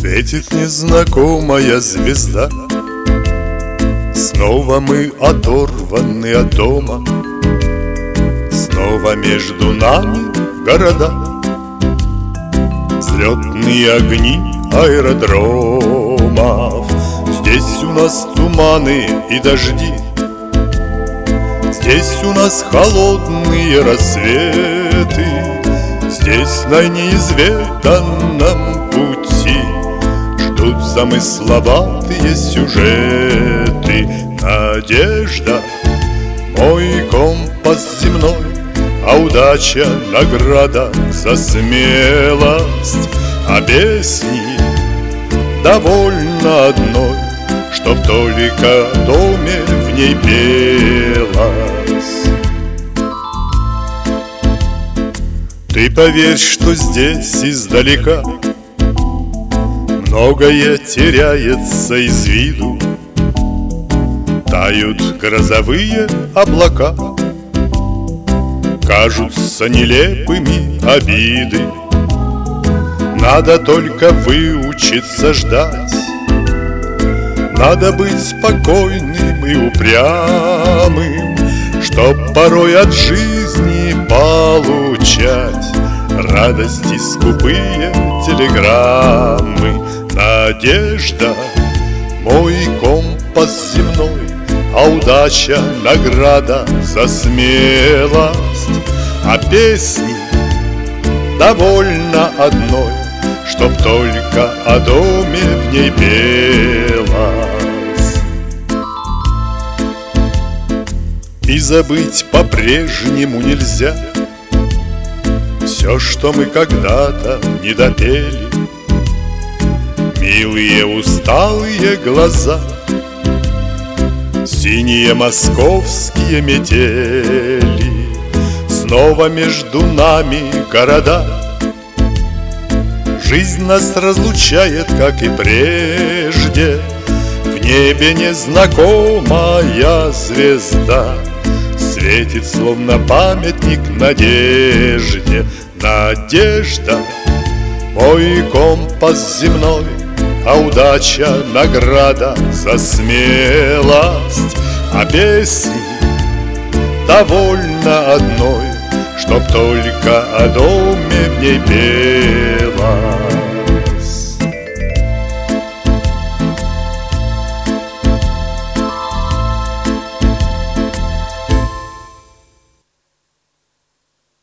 Светит незнакомая звезда. Снова мы оторваны от дома. Снова между нами города. Взлетные огни аэродромов. Здесь у нас туманы и дожди. Здесь у нас холодные рассветы. Здесь на неизведанном пути ждут замысловатые сюжеты. Надежда — мой компас земной, а удача — награда за смелость. А песни довольно одной, чтоб только о доме в ней пелось. Ты поверь, что здесь издалека многое теряется из виду. Тают грозовые облака, кажутся нелепыми обиды. Надо только выучиться ждать. Надо быть спокойным и упрямым, чтоб порой от жизни получать радости скупые телеграммы. Надежда — мой компас земной, а удача — награда за смелость. А песни довольно одной, чтоб только о доме в ней пелось. И забыть по-прежнему нельзя все, что мы когда-то не допели. Милые усталые глаза, синие московские метели. Снова между нами города. Жизнь нас разлучает, как и прежде. В небе незнакомая звезда светит, словно памятник надежде. Надежда — мой компас земной, а удача — награда за смелость. А песни довольно одной, чтоб только о доме в ней пелось.